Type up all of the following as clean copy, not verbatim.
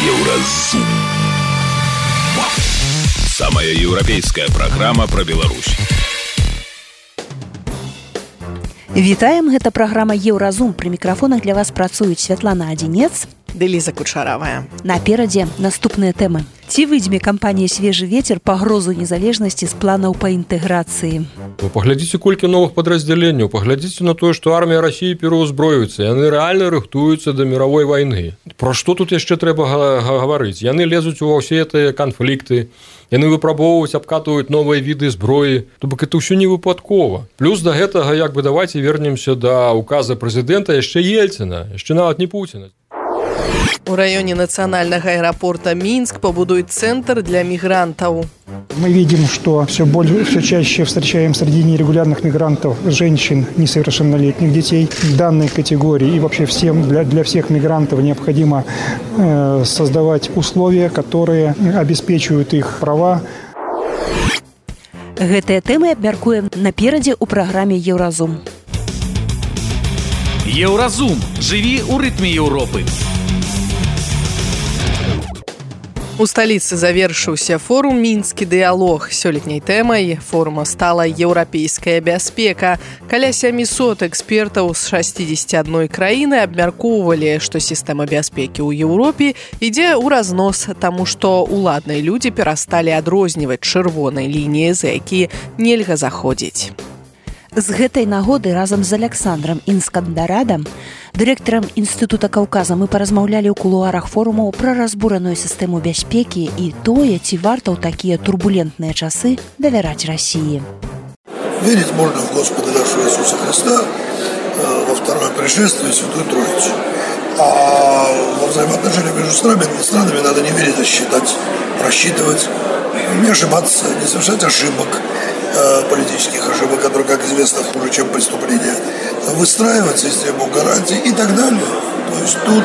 Еўразум. Самая еўрапейская праграма пра Беларусь. Вітаем, гэта праграма Еўразум. Пры мікрафонах для вас працуюць Святлана Адзінец ды Ліза Кучаравая. Наперадзе наступныя тэмы. Ці выдзьме кампанія «Свежы ветер» пагрозу незалежнасці з планаў па інтэграцыі? Паглядзіце, колькі новых падраздзяленняў. Паглядзіце на тое, што армія Расіі пераўзброюецца. Яны рэальна рыхтуюцца да міровой вайны. Пра што тут яшчэ трэба гаварыць? Яны лезуць ува ўсе гэтыя канфлікты. Яны выпрабоўваюць, абкатваюць новыя віды зброі. То бок это ўсё не выпадкова. Плюс да гэтага, давайце вернемся да указа прэзідэнта яшчэ Ельцына, яшчэ нават не Пуціна. У раёне нацыянальнага аэрапорта Минск побудует центр для мигрантов. Мы видим, что все чаще встречаем среди нерегулярных мигрантов женщин, несовершеннолетних детей. Данной категории и вообще для всех мигрантов необходимо создавать условия, которые обеспечивают их права. Гэтыя тэмы абмяркуем наперадзе ў праграме Еўразум. Еўразум. Жыві ў рытме Еўропы. У сталіцы завершыўся форум «Мінскі дыялог». Сёлетняй тэмай форума стала еўрапейская бяспека. Каля 700 экспертаў з 61 краіны абмяркоўвалі, што сістэма бяспекі ў Еўропе ідзе ў разнос, таму што ўладныя людзі перасталі адрозніваць чырвонай лініі, за якія нельга заходзіць. З гэтай нагоды разам з Александром Інскандарадам, дырэктарам Інстытута Каўказа, мы паразмаўлялі ў кулуарах форумаў пра разбураную сістэму бяспекі і тое, ці варта ў такія турбулентныя часы давяраць Расіі. Верить можно в Господа нашего Иисуса Христа, во второе пришествие, Святую Троицу. А во взаимоотношениях между странами надо не верить, а считать, рассчитывать, не ошибаться, не совершать ошибок, политических ошибок, которые, как известно, хуже, чем преступления, выстраивать систему гарантий и так далее. То есть тут,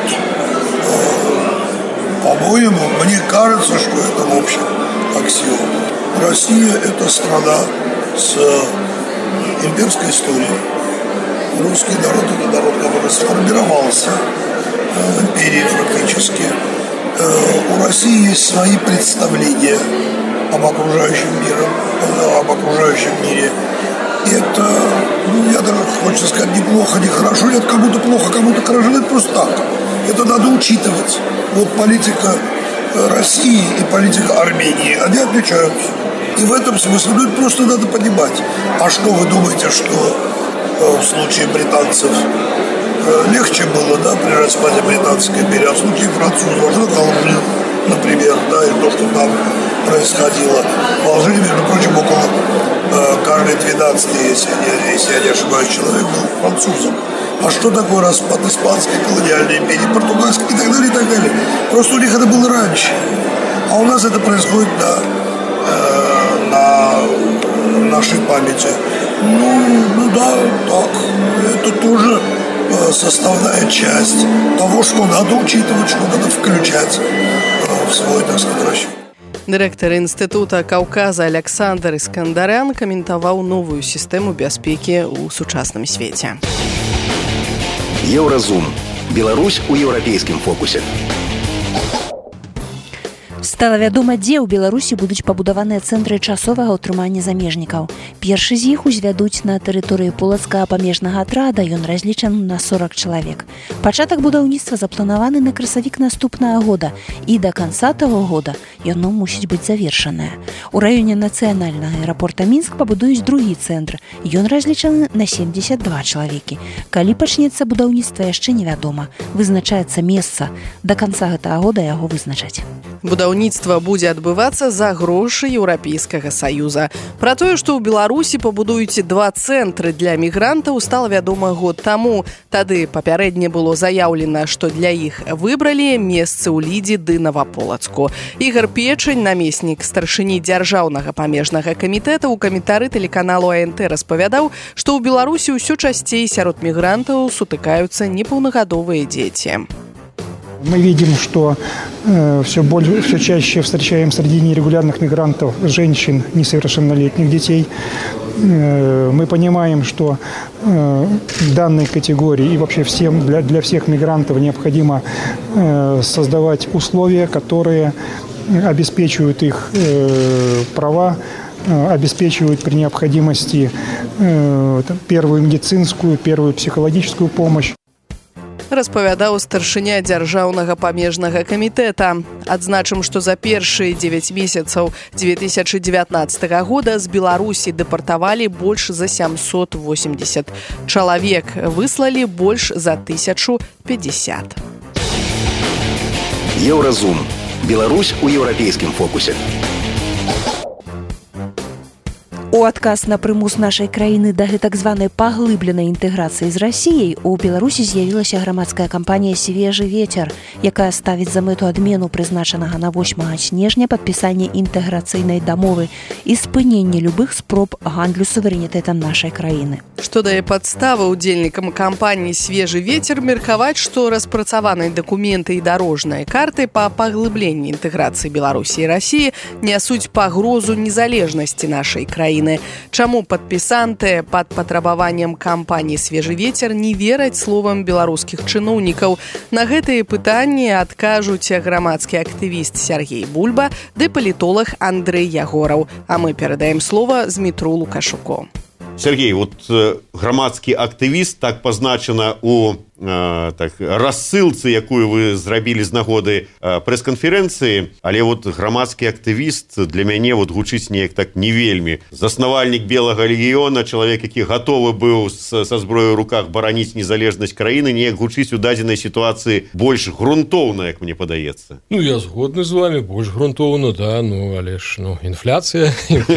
по-моему, мне кажется, что это в общем аксиом. Россия – это страна с имперской историей. Русский народ – это народ, который сформировался в империи фактически. У России есть свои представления об окружающем мире. И это, я даже хочу сказать, неплохо, не хорошо, нет, кому-то плохо, кому-то хорошо, это просто так. Это надо учитывать. Вот политика России и политика Армении, они отличаются. И в этом смысле, это просто надо понимать. А что вы думаете, что в случае британцев легче было, да, при распаде Британской империи, а в случае французов, Алжир, например, да, и то, что там происходило. В Алжире, между прочим, около каждый 12-й, если я не ошибаюсь, человек был французом. А что такое распад Испанской колониальной империи, Португальской и так далее, и так далее. Просто у них это было раньше. А у нас это происходит на нашей памяти. Ну да, так. Это тоже составная часть того, что надо учитывать, что надо включать в свой, так сказать, расчет. Дырэктар Інстытута Каўказа Александр Іскандарян каментаваў новую сістэму бяспекі ў сучасным свеце. Еўразум. Беларусь у еўрапейскім фокусе. Стала вядома, дзе ў Беларусі будуць пабудаваныя цэнтры часовага ўтрымання замежнікаў. Першы з іх узвядуць на тэрыторыі полацкага памежнага атрада, ён разлічаны на 40 чалавек. Пачатак будаўніцтва запланаваны на красавік наступнага года, і да канца таго года яно мусіць быць завершанае. У раёне нацыянальнага аэрапорта Мінск пабудуюць другі цэнтр, ён разлічаны на 72 чалавекі. Калі пачнецца будаўніцтва, яшчэ невядома. Вызначаецца месца. Да канца гэтага года яго вызначаць. Будаўніцтва будзе адбывацца за грошы Еўрапейскага Саюза. Пра тое, што ў Беларусі пабудуюць 2 цэнтры для мігрантаў, стала вядома год таму. Тады папярэдне было заяўлена, што для іх выбралі месцы ў Лідзі ды Наваполацку. Ігор Печань, намеснік старшыні дзяржаўнага памежнага камітэта, у каментары тэлеканалу АНТ распавядаў, што ў Беларусі ўсё часцей сярод мігрантаў сутыкаюцца непаўнагадовыя дзеці. Мы видим, что все чаще встречаем среди нерегулярных мигрантов женщин, несовершеннолетних детей. мы понимаем, что данной категории и вообще для всех мигрантов необходимо создавать условия, которые обеспечивают их права, обеспечивают при необходимости первую медицинскую, первую психологическую помощь. Распавядаў старшыня дзяржаўнага памежнага камітэта. Адзначым, што за першыя 9 месяцаў 2019 года з Беларусі дэпартавалі больш за 780 чалавек, выслалі больш за 1050. Еўразум. Беларусь у еўрапейскім фокусе. У адказ на прымус нашай краіны да так званай паглыбленай інтэграцыі з Расіяй у Беларусі з'явілася грамадская кампанія «Свежы ветер», якая ставіць за мэту адмену прызначанага на 8 снежня падпісання інтэграцыйнай дамовы і спынення любых спроб гандлю суверэнітэтам нашай краіны. Што дае падставы удзельнікам кампаніі «Свежы ветер» меркаваць, што распрацаваныя дакументы і дарожныя карты па паглыбленні інтэграцыі Беларусі і Расіі нясуць пагрозу незалежнасці нашай краіны. Чаму падпісанты пад патрабаваннем кампаніі «Свежы ветер» не вераць словам беларускіх чыноўнікаў? На гэтыя пытанні адкажуць грамадскі актывіст Сергей Бульба ды палітолог Андрэй Ягораў. А мы перадаем слова Змітру Лукашуку. Сергей, вот грамадскі актывіст так пазначана у рассылцы, якую вы зрабілі з нагоды прэс-канферэнцыі, але вот грамадскі актывіст для мяне вот гучыць неяк так не вельмі. Заснавальнік Белага легіёна, чалавек, які гатовы быў са зброяй у руках бараніць незалежнасць краіны, неяк гучыць у дадзенай сітуацыі больш грунтоўна, як мне падаецца. Ну, я згодны з вами, больш грунтоўна, да, ну, але ж, ну, інфляцыя.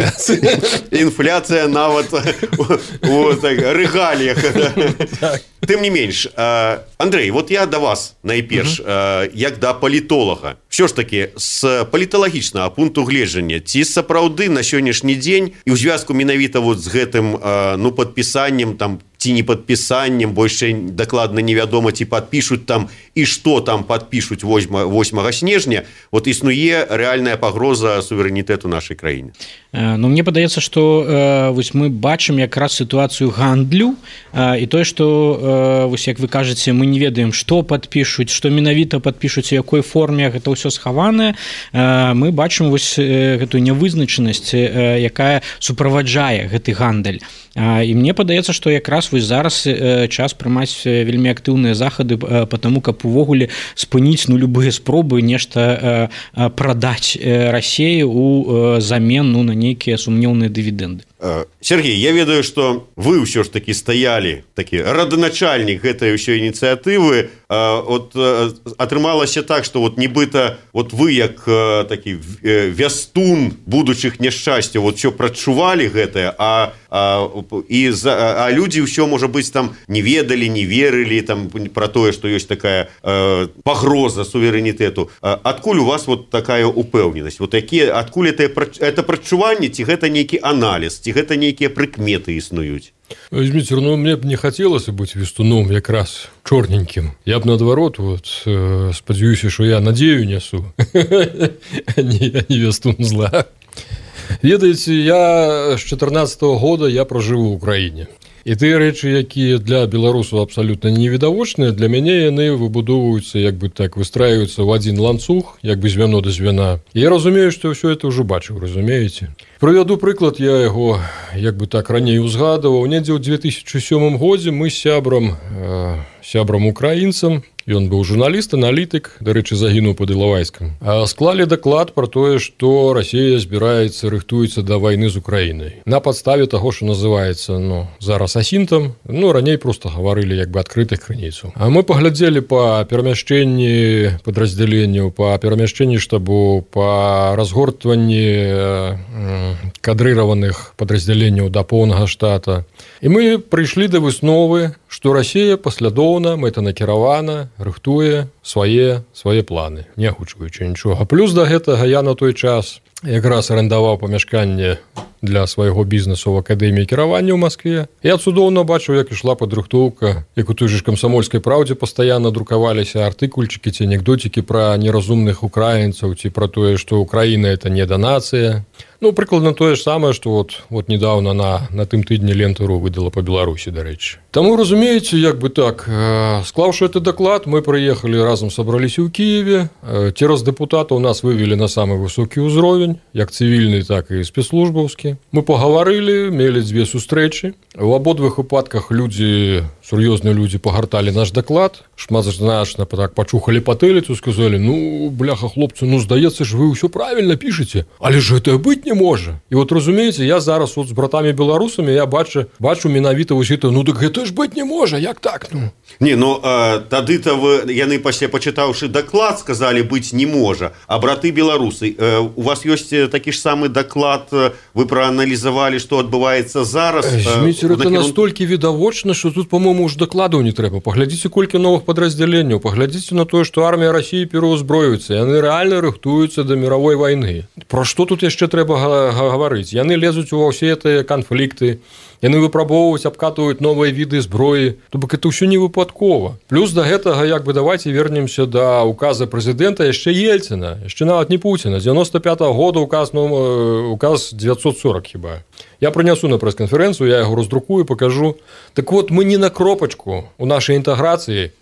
Інфляцыя нават у рэгаліях. Тым не менш, Андрэй, вот я да вас найперш, як да палітолага. Що ж таки, з паліталагічнага пункту гледжання, ці сапраўды на сённяшні дзень і ў звязку менавіта вот з гэтым падпісаннем там ці не падпісаннем, больш дакладна невядома, ці падпішуць там і што там падпішуць 8 снежня, вот існуе рэальная пагроза суверэнітэту нашай краіны. Ну, мне падаецца, што вось мы бачым якраз сітуацыю гандлю і тое, што вось як вы кажаце, мы не ведаем, што падпішуць, што менавіта падпішуць, у якой форме гэта ўсё схаванае. Мы бачым вось гэтую нявызначанасць, якая суправаджае гэты гандаль. І мне падаецца, што якраз вось зараз час прымаць вельмі актыўныя захады па таму, каб увогуле спыніць любыя спробы нешта прадаць Расіі ў замен на нейкія сумнеўныя дывідэнды. Сергей, я ведаю, што вы ўсё ж такі стаялі, такі раданачальнік гэтай ўсёй ініцыятывы. От атрымалася так, што вот нібыта вот вы як такі вястун будучых няшчасцяў вот ўсё прачувалі гэтае, а людзі ўсё, можа быць, там не ведалі, не верылі там пра тое, што ёсць такая пагроза суверэнітэту. Адкуль у вас вот такая упэўненасць? Вот адкуль это прачуванне, ці гэта нейкі аналіз, ці гэта нейкія прыкметы існуюць? Зміцер, ну мне б не хацелася быць вестуном якраз чорненькім. Я б наадварот вот спадзяюся, што я надзею нясу, а не вестун зла. Ведаеце, я з 14-го года я пражыву ў краіне. І тыя рэчы, якія для беларусаў абсалютна невідавочныя, для мяне яны выбудоўваюцца, як бы так, выстраююцца ў адзін ланцуг, як бы звяно да звяна. І я разумею, што ўсё это ўжо бачыў, разумееце? Прывяду прыклад, я яго, як бы так, раней узгадываў. Недзе ў 2007 годзе мы з сябрам украінцам, ён быў журналіст, аналітык, дарэчы, загінуў пад Ілавайскам, склалі даклад пра тое, што Расія збіраецца, рыхтуецца да вайны з Украінай. На падставе таго, што называецца, зараз асінтам, раней проста гаварылі як бы адкрытых крыніцаў. А мы паглядзелі па перамяшчэнні падраздзяленняў, па перамяшчэнні штабу, па разгортванні кадрыраваных падраздзяленняў да поўнага штата. І мы прыйшлі да высновы, што Расія паслядоўна, мэтанакіравана рыхтуе свае планы, не агучваючы нічога. Плюс да гэтага я на той час якраз арендаваў памяшканне для свайго бізнесу ў акадэміі кіравання ў Маскве. Я цудоўна бачыў, як ішла падрыхтоўка, як у той же камсамольскай праўдзе пастаянна друкаваліся артыкульчыкі ці анекдотікі пра неразумных украінцаў ці пра тое, што Украіна — это не да нацыя. Ну, прыкладна тое ж самае, што вот недавно на тым тыдні Лента.ру выдала па Беларусі, дарэчы. Таму, разумееце, як бы так, склаўшы гэты даклад, мы прыехалі разам сабраліся ў Кіеве, цераз дэпутатаў нас вывели на самы высокі ўзровень, як цывільны, так і спецслужбаўскі. Мы пагаварылі, мелі дзве сустрэчы. У абодвых выпадках людзі, сур'ёзныя людзі пагарталі наш даклад, шматзначна так пачухалі патыліцу, сказалі: ну, бляха, хлопцы, ну, здаецца ж, вы ўсё правільна пішаце, але ж гэта быць не можа. І вот, разумееце, я зараз з братамі-беларусамі, я бачу менавіта вось гэта, ну, так гэта ж быць не можа, як так, ну? Не, ну, тады-то яны пасля пачытаўшы даклад сказалі быць не можа, а браты-беларусы, у вас ёсць такі ж самы даклад, вы прааналізавалі, што адбываецца зараз? Зміцер, это настолькі відавочна, што тут, по-моему, уж дакладаў не трэба. Паглядзіце, колькі новых падраздзяленняў, паглядзіце на тое, што армія Расіі пераўзброюецца, яны рэальна рыхтуюцца да мировой вайны. Пра што тут яшчэ трэба гаварыць? Яны лезуць ува ўсе гэтыя канфлікты, яны выпрабоўваюць, абкатваюць новыя віды зброі, то бок это ўсё не выпадкова. Плюс да гэтага, як бы, давайте вернемся да указа прэзідэнта яшчэ Ельцина, яшчэ нават не Пуціна, 95-го года указ 940 хіба. Я прынясу на прэс-канферэнцыю, я яго раздрукую, покажу. Так вот, мы не на кропачку у нашай інтэграцыі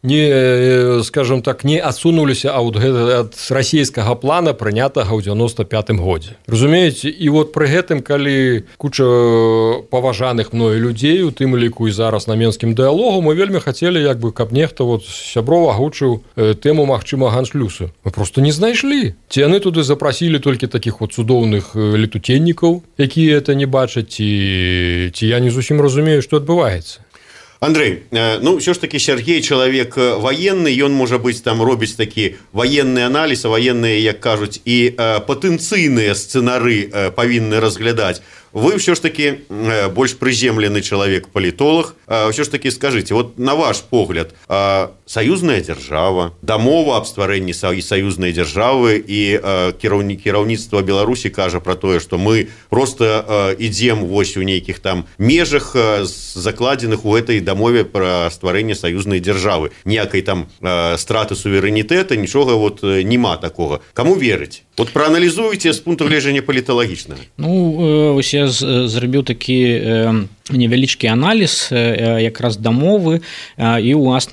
не, скажем так, не адсунуліся ад расійскага плана, прынятага ў 95-м годзе. Разумееце? І вот пры гэтым, калі куча паважаных мною людзей, у тым ліку і зараз на менскім дыалогу, мы вельмі хацелі, як бы, каб нехта вот сяброў агучыў тэму магчымага аншлюсу. Мы просто не знайшлі. Ці яны туды запрасілі толькі такіх вот цудоўных летутеннікаў, якія это не бачаць, ці я не зусім разумею, што адбываецца. Андрей, ну, все ж таки Сергей чалавек военный, ён, можа быць, там робіць такі военны аналіз, а военныя, як кажуць, і патэнцыйныя сцэнары павінны разглядаць. Вы все ж таки больш прыземлены чалавек-палітолог. Все ж таки скажите, вот на ваш погляд, саюзная дзяржава, дамова аб стварэнні саюзнай дзяржавы і кіраўніцтва Беларусі кажа пра тое, што мы просто ідзем вось у нейкіх там межах, закладзеных у гэтай дамове пра стварэнне саюзнай дзяржавы. Ніякай там страты суверэнітэта, нічога вот нема такога. Каму верыць? Вот прааналізуйце з пункту гледжання паліталагічнага. Ну, вось я зрабіў такі невялічкі аналіз якраз дамовы і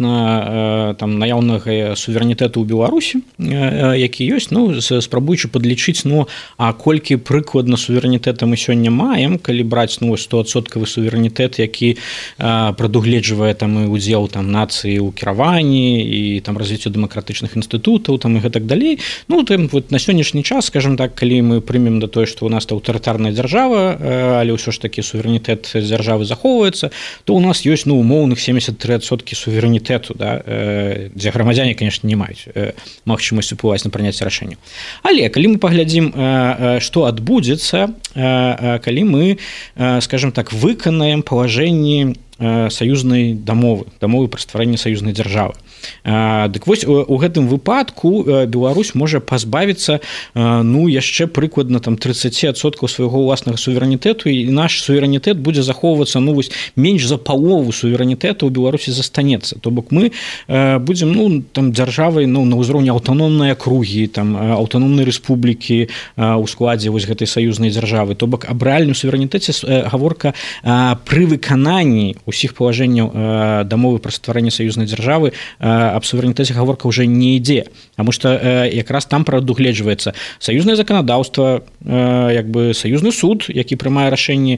уласна там наяўнага суверэнітэту ў Беларусі, які ёсць, ну, спрабуючы падлічыць, ну, а колькі прыкладна суверэнітэта мы сёння маем, калі браць, ну, 100% суверэнітэт, які прадугледжвае там і удзел там нацыі ў кіраванні і там развіццё дэмакратычных інстытутаў там і гэтак далей. Ну, там вот на сённяшні час, скажем так, калі мы прымем да тое, што ў нас аўтарытарная дзяржава, але ўсё ж такі суверэнітэт дзяржавы захоўваецца, то у нас ёсць, ну, умоўных 73% суверэнітэту, да, дзе грамадзяне, конечно, не маюць магчымасць уплываць на прыняцце рашэнняў. Але калі мы паглядзім, што адбудзецца, калі мы, скажем так, выканаем палажэнні саюзнай дамовы пра стварэнне саюзнай дзяржавы. Дык вось у гэтым выпадку Беларусь можа пазбавіцца, ну, яшчэ прыкладна там 30% свайго ўласнага суверэнітэту, і наш суверэнітэт будзе захоўвацца, ну, вось менш за палову суверэнітэту ў Беларусі застанецца. То бок мы будзем, ну, там дзяржавай, ну, на ўзроўні аўтаномнай акругі, там аўтаномнай рэспублікі ў складзе вось гэтай саюзнай дзяржавы. То бок аб рэальным суверэнітэце гаворка пры выкананні усіх палажэнняў дамовы пра стварэнне саюзнай дзяржавы аб суверэнітэце гаворка ўжо не ідзе, таму што якраз там прадугледжваецца саюзнае заканадаўства, як бы саюзны суд, які прымае рашэнні,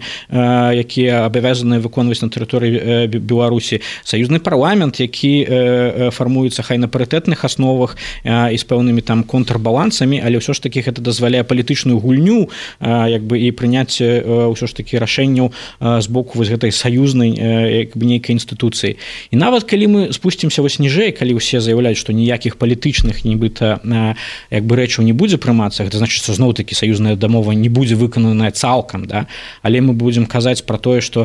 якія абавязаныя выконваць на тэрыторыі Беларусі, саюзны парламент, які фармуецца хай на парытэтных асновах і з пэўнымі там контрбалансамі, але ўсё ж такі гэта дазваляе палітычную гульню, як бы, і прыняцце ўсё ж такі рашэнняў з боку вось гэтай саюзнай як бы нейкай інстытуцыі. І нават калі мы спусцімся вось ніжэй, калі ўсе заяўляюць, што ніякіх палітычных нібыта як бы рэчаў не будзе прымацца, гэта значыць, што зноў-такі саюзная дамова не будзе выкананая цалкам, да? Але мы будзем казаць пра тое, што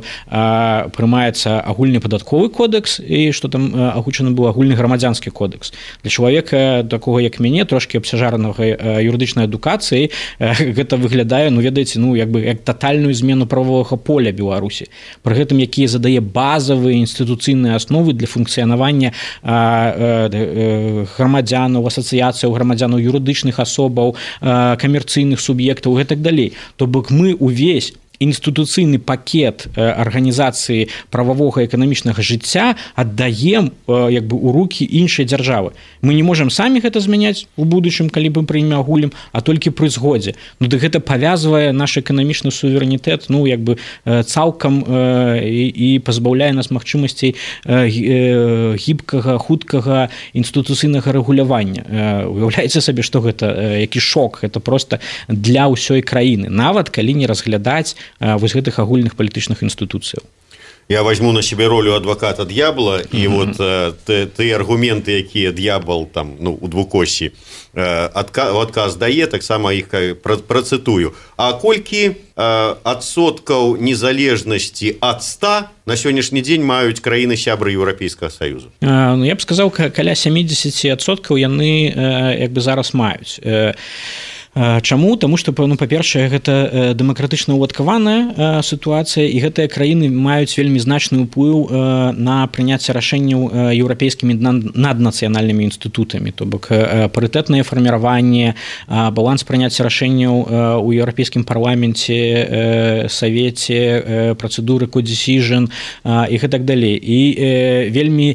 прымаецца агульны падатковы кодекс і што там агучаны быў агульны грамадзянскі кодекс. Для чалавека такога, як мяне, трошкі абцяжаранага юрыдычнай адукацыі, гэта выглядае, ну, ведаеце, ну, як бы як татальную змену правовага поля Беларусі. Пры гэтым, якія задае базавыя інстытуцыйныя асновы для функцыянавання грамадзянаў, асацыяцыяў грамадзянаў, юрыдычных асобаў, камерцыйных суб'ектаў і так далей. То бок мы увесь інстытуцыйны пакет арганізацыі прававога эканамічнага жыцця аддаем як бы у рукі іншай дзяржавы. Мы не можам самі гэта змяняць у будучым, калі мы прымем агулем, а толькі пры згодзе. Ну дык гэта павязвае наш эканамічны суверэнітэт, ну як бы цалкам і пазбаўляе нас магчымасцей гібкага, хуткага інстытуцыйнага рэгулявання. Уяўляеце сабе, што гэта які шок, гэта проста для ўсёй краіны, нават калі не разглядаць вось гэтых агульных палітычных інстытуцыяў. Я возьму на себе ролю адвоката д'ябла, і вот тыя аргументы, якія д'ябал там, ну, у двукоссі адказ дае, таксама іх працытую. А колькі адсоткаў незалежнасці ад 100 на сённяшні дзень маюць краіны-сябры Еўрапейскага Саюзу? Ну, я б сказаў, каля 70% яны як бы зараз маюць. Чаму? Таму што, ну, па-першае, гэта дэмакратычна ўладкаваная сітуацыя, і гэтыя краіны маюць вельмі значны ўплыў на прыняцце рашэнняў еўрапейскімі наднацыянальнымі інстытутамі, то бок парытэтнае фарміраванне, баланс прыняцця рашэнняў у еўрапейскім парламенце, савеце, працэдуры co-decision і гэтак далей. І вельмі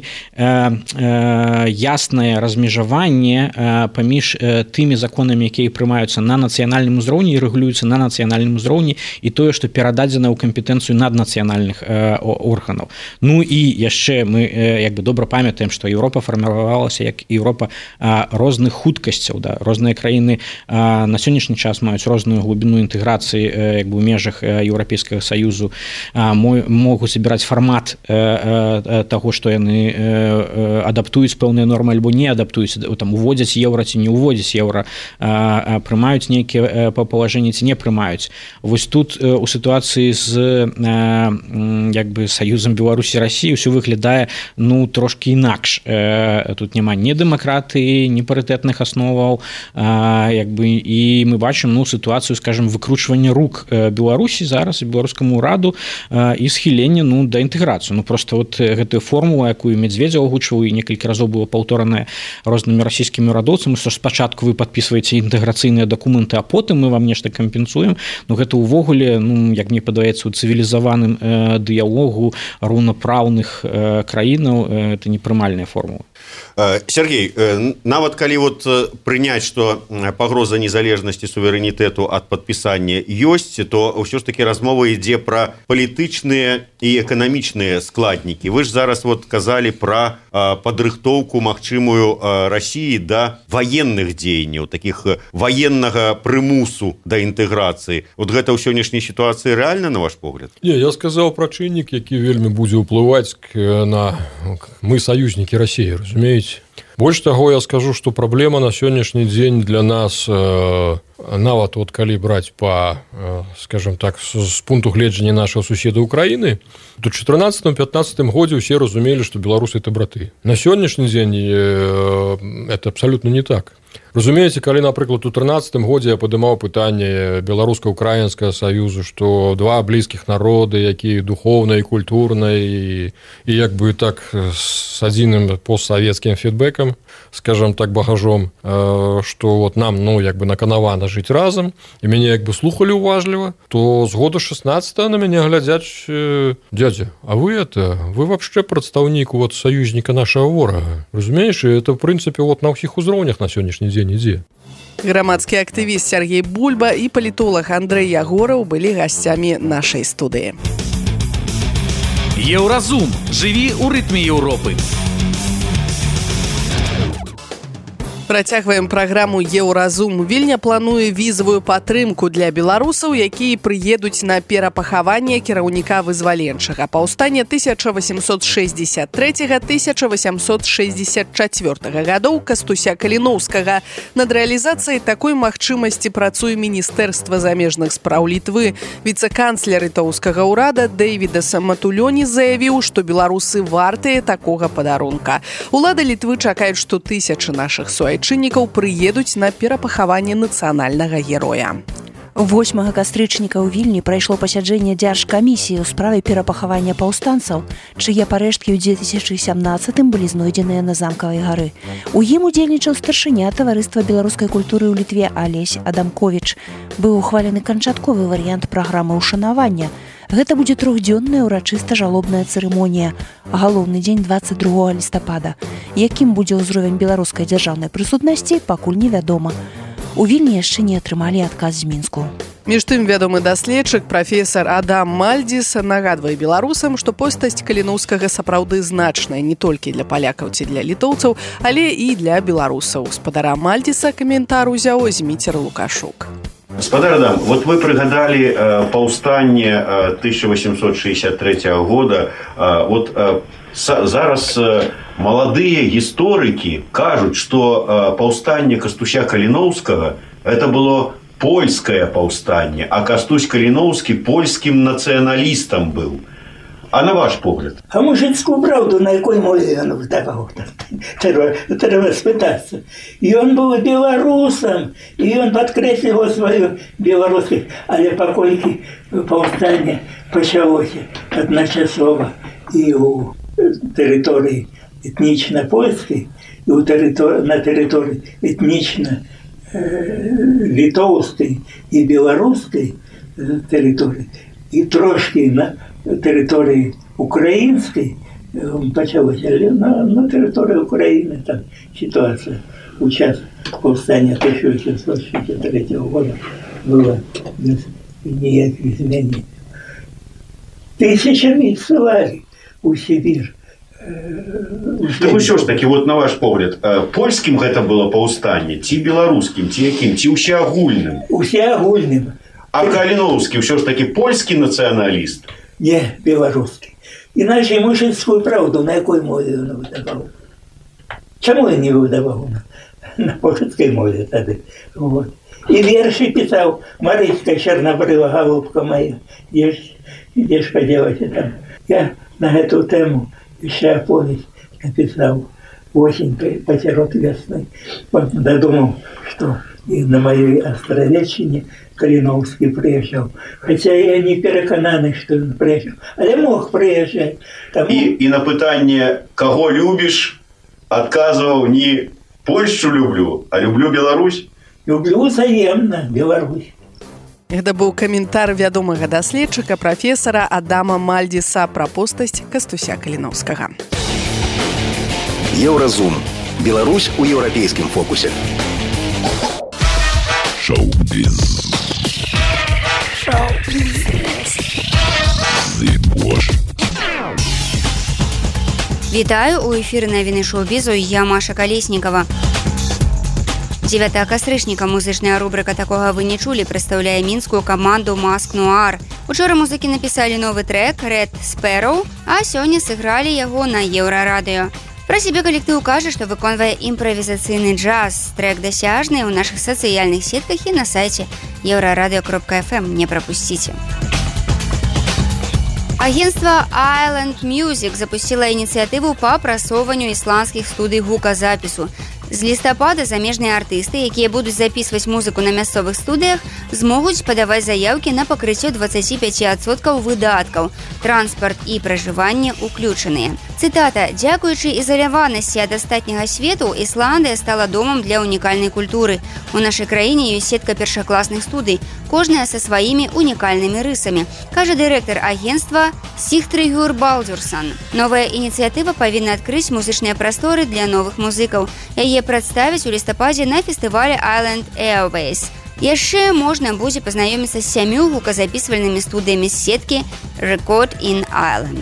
яснае размежаванне паміж тымі законамі, якія прымаюць на нацыянальным узроўні і рэгулююцца на нацыянальным узроўні, і тое, што перададзена ў кампетэнцыю наднацыянальных органаў. Ну і яшчэ мы як бы добра памятаем, што Еўропа фарміравалася як Еўропа розных хуткасцяў, да? Розныя краіны на сённяшні час маюць розную глыбіну інтэграцыі як бы ў межах Еўрапейскага Саюзу, могуць забіраць фармат таго, што яны адаптуюць пэўныя нормы альбо не адаптуюць, там уводзяць еўра ці не уводзяць еўра, прымаюць нейкія палажэнні ці не прымаюць. Вось тут у сітуацыі з як бы Саюзам Беларусі Расіі ўсё выглядае, ну, трошкі інакш. Тут няма ні дэмакратыі, ні парытэтных асноваў, як бы, і мы бачым, ну, сітуацыю, скажем, выкручвання рук Беларусі зараз, беларускаму ўраду, і схілення, ну, да інтэграцыю. Ну, просто вот гэтую формулу, якую Медведзеў агучваў і некалькі разоў было паўтораная рознымі расійскімі ўрадоўцамі, што спачатку вы падпісваеце інтэграцыйныя дакументы, а потым мы вам нешта кампенсуем. Ну, гэта ўвогуле, ну, як мне падаецца, у цывілізаваным дыялогу роўнапраўных краінаў это непрымальная формула. Сергей, нават калі вот прыняць, што пагроза незалежнасці суверэнітэту ад падпісання ёсць, то ўсё ж такі размова ідзе пра палітычныя і эканамічныя складнікі. Вы ж зараз вот казалі пра падрыхтоўку магчымую Расіі да ваенных дзеянняў, такіх ваеннага прымусу да інтэграцыі. Вот гэта ў сённяшняй сітуацыі рэальна, на ваш погляд? Не, я сказаў пра чыннік, які вельмі будзе ўплываць на мы саюзнікі Расіі, разумееце? Больш таго, я скажу, што праблема на сённяшні дзень для нас, нават вот калі браць па, скажем так, з пункту гледжання нашага суседа Украіны, то ў 14-15 годзе ўсе разумелі, што беларусы это браты. На сённяшні дзень это абсалютна не так. Разумееце, калі, напрыклад, у 13 годзе я падымаў пытанне беларуска-украінскага саюзу, што два блізкіх народы, якія духоўна і культурна і як бы так з адзіным постсавецкім фідбэкам, скажем так, багажом, што вот нам, ну, як бы наканавана жыць разам, і мяне як бы слухалі уважліва, то з года 16 на мяне глядзяць: дядя, а вы вообще прадстаўнік вот саюзніка нашага ворага. Разумееш, это, в прынцыпе, вот на ўсіх узроўнях на сённяшні дзень ідзе. Грамадскі актывіст Сергей Бульба і палітолог Андрэй Ягораў былі гасцямі нашай студыі. Еўразум. Жыві ў рытме Еўропы. Працягваем праграму «Еўразум». Вільня плануе візавую падтрымку для беларусаў, якія прыедуць на перапахаванне кіраўніка вызваленчага паўстання 1863-1864 гадоў Кастуся Каліноўскага. Над рэалізацыяй такой магчымасці працуе Міністэрства замежных спраў Літвы. Віцэ-канцлер літоўскага ўрада Дэйвідас Матулёні заявіў, што беларусы вартыя такога падарунка. Улады Літвы чакаюць, што тысячы нашых суайчыннікаў прыедуць на перапахаванне нацыянальнага героя. 8 кастрычніка ў Вільні прайшло пасяджэнне дзяржкамісіі ў справе перапахавання паўстанцаў, чые парэшткі ў 2017 былі знойдзеныя на замкавай гары. У ім удзельнічаў старшыня таварыства беларускай культуры ў Літве Алесь Адамковіч. Быў ухвалены канчатковы варыянт праграмы ўшанавання. Гэта будзе 3-дзённая ўрачыста-жалобная цырымонія, галоўны дзень 22 лістапада. Якім будзе ўзровень беларускай дзяржаўнай прысутнасці, пакуль невядома. У Вільні яшчэ не атрымалі адказ з Мінску. Між тым, вядомы даследчык прафесар Адам Мальдзіс нагадвае беларусам, што постаць Каліноўскага сапраўды значная не толькі для палякаў ці для літоўцаў, але і для беларусаў. Спадара Мальдзіса каментар узяў Зміцер Лукашук. Господар Адам, вот вы прыгадалі паўстанне 1863 года. Вот зараз маладыя гісторыкі кажуць, што паўстанне Кастуся Каліноўскага это было польскае паўстанне, а Кастусь Каліноўскі польскім нацыяналістам быў. А на ваш погляд? А мужицкую правду на якой мове ён выдаваў? Трэба спытацца. Ён быў беларусам, і ён падкрэсліваў сваю беларускасць, але паколькі паўстанне пачалося адначасова і ў тэрыторыі этнічна польскай, і на тэрыторыі этнічна літоўскай і беларускай тэрыторыі, і трошкі на тэрыторыі украінскай пачалося, але на тэрыторыі Украіны там сітуацыя у час паўстання 1863 года была без ніякіх зменаў. Тысячамі ссылалі у Сібір. Так ўсё ж такі, вот на ваш погляд, польскім гэта было паўстанне, ці беларускім, ці якім, ці ўсеагульным? Усеагульным. А Каліноўскі ўсё ж такі польскі нацыяналіст? Не, беларускі. Іначе мужицкую правду на якой мове ён выдаваў? Чаму ён не выдаваў на польскай мове тады? Вот. І вершы пісаў: Марыська чарнабрыва, голубка моя, дзе ж падзелася там? Я на гэту тэму яшчэ аповесць напісаў «Осень пацярот весны». Дадумаў, што і на маёй Астравеччыне Каліноўскі прыязджаў. Хаця я не перакананы, што ён прыязджаў, але мог прыязджаць. І на пытанне «Каго любіш?» адказваў не «Польшчу люблю», а «Люблю Беларусь». Люблю взаемна Беларусь. Гэта быў каментар вядомага даследчыка прафесара Адама Мальдзіса пра постаць Кастуся Каліноўскага. Еўразум. Беларусь у еўрапейскім фокусе. Шоу-біз. Вітаю, у эфіры навіны шоу-бізу, я Маша Калеснікава. 9 кастрычніка музычная рубрика «Такога вы не чулі» прадстаўляе мінскую каманду Mask Noir. Учора музыкі напісалі новы трэк «Red Sparrow», а сёння сыгралі яго на Еўрарадыё. Пра сябе калектыў кажа, што выконвае імправізацыйны джаз. Трэк дасяжны ў нашых сацыяльных сетках і на сайце euraradio.fm. Не прапусціце. Агентство Island Music запусціла ініцыятыву па прасоўванню ісландскіх студый гуказапісу. З лістапада замежныя артысты, якія будуць запісваць музыку на мясцовых студыях, змогуць падаваць заяўкі на пакрыццё 25% выдаткаў. Транспарт і пражыванне ўключаныя. Цытата: «Дзякуючы ізаляванасці ад астатняга свету, Ісландыя стала домам для унікальнай культуры. У нашай краіне ёсць сетка першакласных студый, кожная са сваімі унікальнымі рысамі», кажа дырэктар агентства Сихтригюр Балдзурсан. Новая ініцыятыва павінна адкрыць музычныя прасторы для новых музыкаў. Яе прадставіць у лістападзе на фестывале Island Airways. Яшчэ можна будзе пазнаёміцца з 7 гуказапісвальнымі студыямі з сеткі Record in Ireland.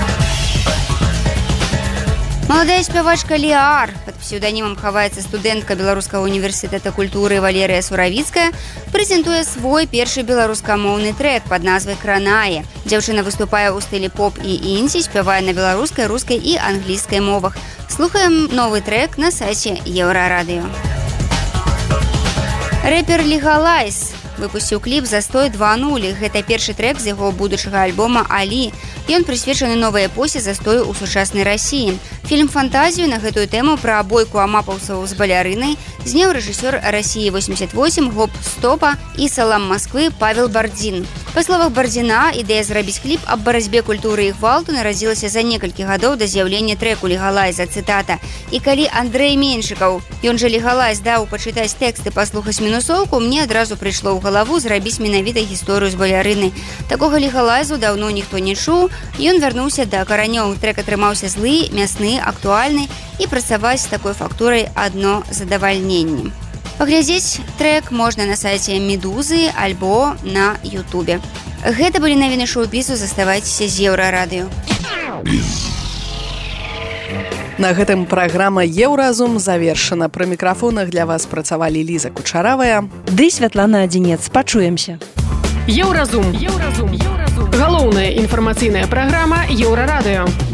Маладая спявачка Ліар, пад псеўданімам хаваецца студэнтка Беларускага універсітэта культуры Валерыя Суравіцкая, прэзентуе свой першы беларускамоўны трэк пад назвай «Кранае». Дзяўчына выступае ў стылі поп і інсі, спявае на беларускай, рускай і англійскай мовах. Слухаем новы трэк на сайце Еўрарадыё. Рэпер Легалайз выпусціў кліп «Застой 2.0». Гэта першы трэк з яго будучага альбома «Алі». Ён прысвечаны новай эпосе застою ў сучаснай Расіі. Фільм-фантазію на гэтую тэму пра бойку амапаўцаў з балярынай зняў рэжысёр «Расіі-88» гоп-стопа і «Салам Москвы» Павел Бардзін. Па словах Бардзіна, ідэя зрабіць кліп аб барацьбе культуры і гвалту нарадзілася за некалькі гадоў да з'яўлення трэку «Легалайза», цытата. І калі Андрэй Меншыкаў, ён жа «Легалайз», даў пачытаць тэксты, паслухаць мінусоўку, мне адразу прыйшло ў галаву зрабіць менавіта гісторыю з балярынай. Такога «Легалайзу» даўно ніхто не чуў, ён вярнуўся да каранёў. Трэк атрымаўся злы, мясны, актуальны, і працаваць з такой фактурай адно задавальненне. Паглядзець трэк можна на сайце «Медузы» альбо на Ютубе. Гэта былі навіны шоу-бізу, заставайцеся з Еўрарадыё. На гэтым праграма «Еўразум» завершана. Пры мікрафонах для вас працавалі Ліза Кучаравая ды Святлана Адзінец. Пачуемся. Еўразум. Галоўная інфармацыйная праграма Еўрарадыё.